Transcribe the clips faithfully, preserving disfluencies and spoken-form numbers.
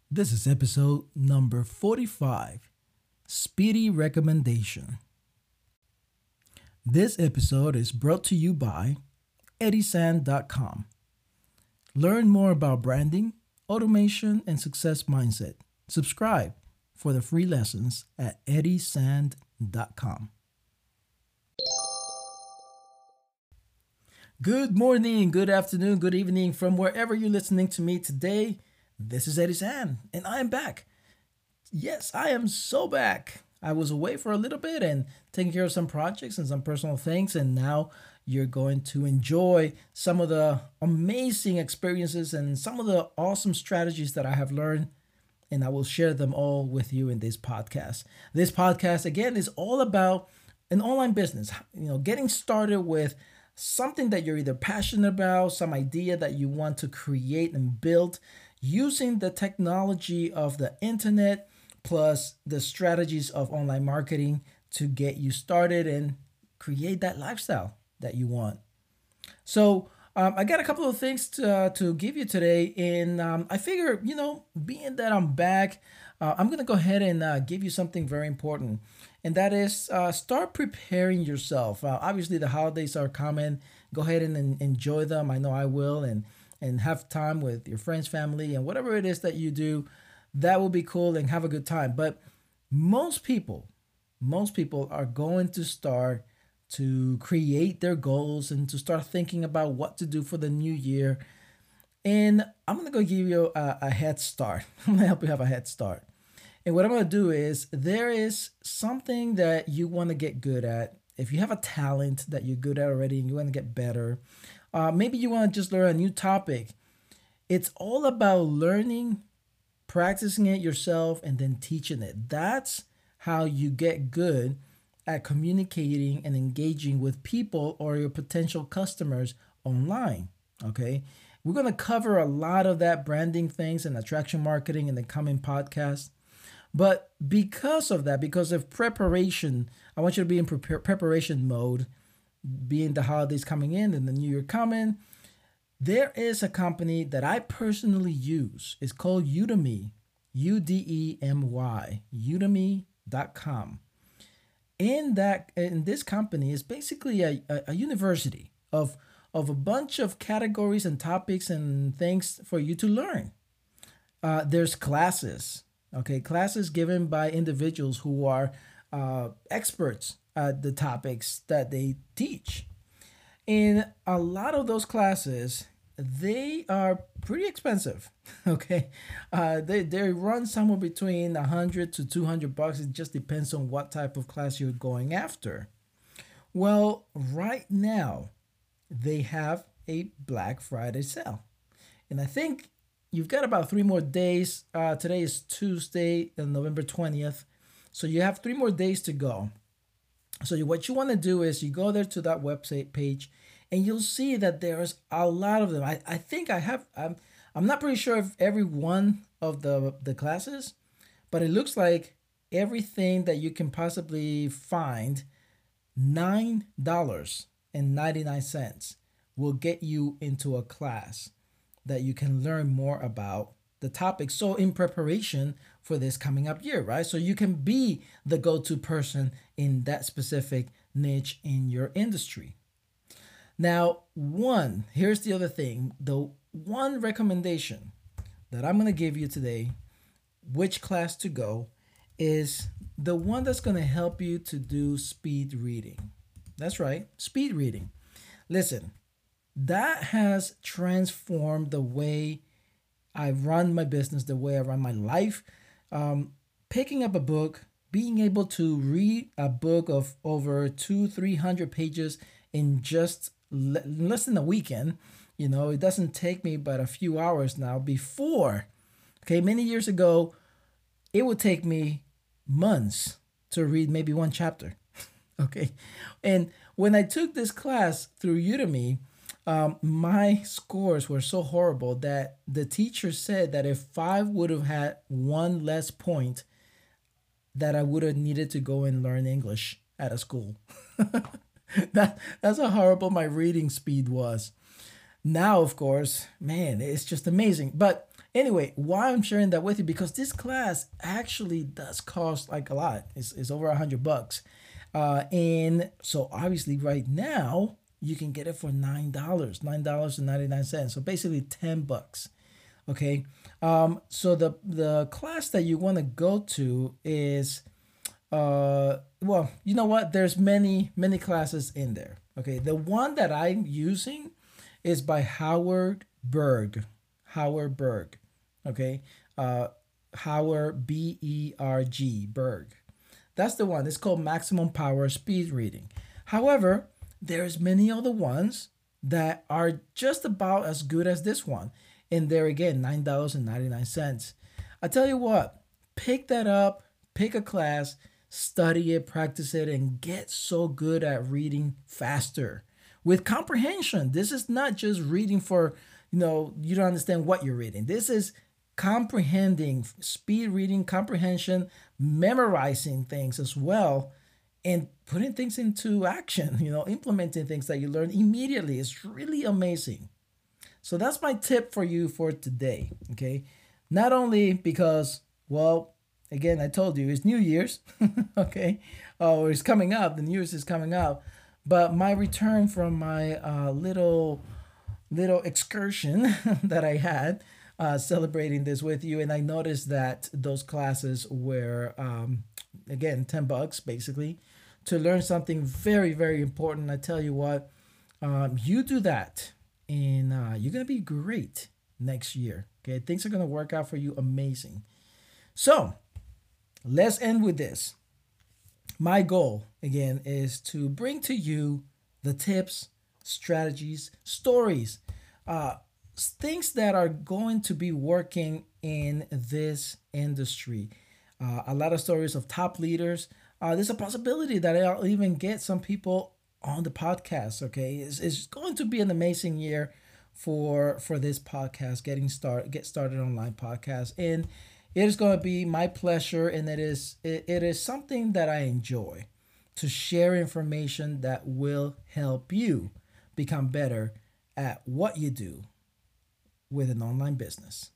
This is episode number forty-five, Speedy Recommendation. This episode is brought to you by edisand dot com. Learn more about branding, automation, and success mindset. Subscribe for the free lessons at edisand dot com. Good morning, good afternoon, good evening from wherever you're listening to me today. This is Eddie San, and I am back. Yes, I am so back. I was away for a little bit and taking care of some projects and some personal things, and now you're going to enjoy some of the amazing experiences and some of the awesome strategies that I have learned, and I will share them all with you in this podcast. This podcast, again, is all about an online business, you know, getting started with something that you're either passionate about, some idea that you want to create and build, using the technology of the internet plus the strategies of online marketing to get you started and create that lifestyle that you want. So um, I got a couple of things to, uh, to give you today. And um, I figure, you know, being that I'm back, uh, I'm going to go ahead and uh, give you something very important. And that is uh, start preparing yourself. Uh, obviously, the holidays are coming. Go ahead and, and enjoy them. I know I will. And and have time with your friends, family, and whatever it is that you do, that will be cool and have a good time. But most people, most people are going to start to create their goals and to start thinking about what to do for the new year. And I'm going to go give you a, a head start. I'm going to help you have a head start. And what I'm going to do is there is something that you want to get good at. If you have a talent that you're good at already and you want to get better, Uh, maybe you want to just learn a new topic. It's all about learning, practicing it yourself, and then teaching it. That's how you get good at communicating and engaging with people or your potential customers online. Okay. We're going to cover a lot of that branding things and attraction marketing in the coming podcast. But because of that, because of preparation, I want you to be in prepar- preparation mode. Being the holidays coming in and the new year coming, there is a company that I personally use. It's called Udemy, U D E M Y, udemy dot com. In that, in this company is basically a, a, a university of, of a bunch of categories and topics and things for you to learn. Uh, there's classes, okay, classes given by individuals who are uh, experts uh, the topics that they teach. In a lot of those classes, they are pretty expensive. Okay, uh, they they run somewhere between a hundred to two hundred bucks. It just depends on what type of class you're going after. Well, right now they have a Black Friday sale, and I think you've got about three more days. Uh, today is Tuesday, uh, November twentieth, so you have three more days to go. So what you want to do is you go there to that website page and you'll see that there's a lot of them. I, I think I have, I'm, I'm not pretty sure of every one of the, the classes, but it looks like everything that you can possibly find, nine dollars and ninety-nine cents will get you into a class that you can learn more about the topic. So in preparation for this coming up year, right? So you can be the go-to person in that specific niche in your industry. Now, one, here's the other thing. The one recommendation that I'm going to give you today, which class to go, is the one that's going to help you to do speed reading. That's right, speed reading. Listen, that has transformed the way I run my business, the way I run my life. Um, picking up a book, being able to read a book of over two, three hundred pages in just le- less than a weekend. You know, it doesn't take me but a few hours now. Before, okay, many years ago, it would take me months to read maybe one chapter. Okay, and when I took this class through Udemy, um, my scores were so horrible that the teacher said that if I would have had one less point, that I would have needed to go and learn English at a school. that that's how horrible my reading speed was. Now, of course, man, it's just amazing. But Anyway, why I'm sharing that with you, because this class actually does cost like a lot. It's, it's over a hundred bucks. Uh, and so obviously right now you can get it for nine dollars, nine dollars and ninety-nine cents. So basically ten bucks. Okay. Um, so the the class that you want to go to is uh well, you know what? There's many, many classes in there. Okay. The one that I'm using is by Howard Berg. Howard Berg. Okay. Uh Howard B E R G Berg. That's the one. It's called Maximum Power Speed Reading. However, there's many other ones that are just about as good as this one. And there again, nine dollars and ninety-nine cents. I tell you what, pick that up, pick a class, study it, practice it, and get so good at reading faster with comprehension. This is not just reading for, you know, you don't understand what you're reading. This is comprehending, speed reading, comprehension, memorizing things as well, and putting things into action, you know, implementing things that you learn immediately. It's really amazing. So that's my tip for you for today. Okay. Not only because, well, again, I told you it's New Year's. Okay. Oh, it's coming up. The New Year's is coming up. But my return from my uh, little little excursion that I had uh, celebrating this with you, and I noticed that those classes were um, again ten bucks basically to learn something very very important. I tell you what, um, you do that, and uh, you're gonna be great next year. Okay, things are gonna work out for you amazing. So let's end with this. My goal again is to bring to you the tips, strategies, stories, uh, things that are going to be working in this industry. Uh, a lot of stories of top leaders. Uh, there's a possibility that I'll even get some people on the podcast. Okay, it's, it's going to be an amazing year for for this podcast, getting start get started online podcast, and it is going to be my pleasure, and it is it, it is something that I enjoy to share information that will help you become better at what you do with an online business.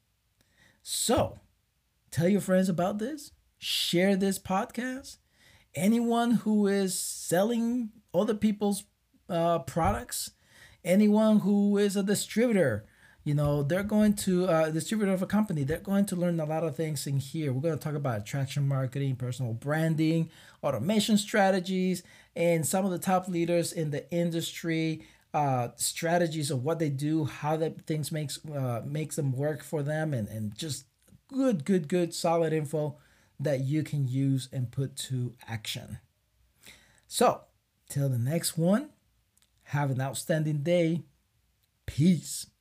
So, tell your friends about this, share this podcast. Anyone who is selling other people's uh, products, anyone who is a distributor, you know, they're going to uh, distributor of a company. They're going to learn a lot of things in here. We're going to talk about attraction marketing, personal branding, automation strategies, and some of the top leaders in the industry, uh, strategies of what they do, how that things makes uh, makes them work for them, and and just good, good, good, solid info that you can use and put to action. So, till the next one, have an outstanding day. Peace.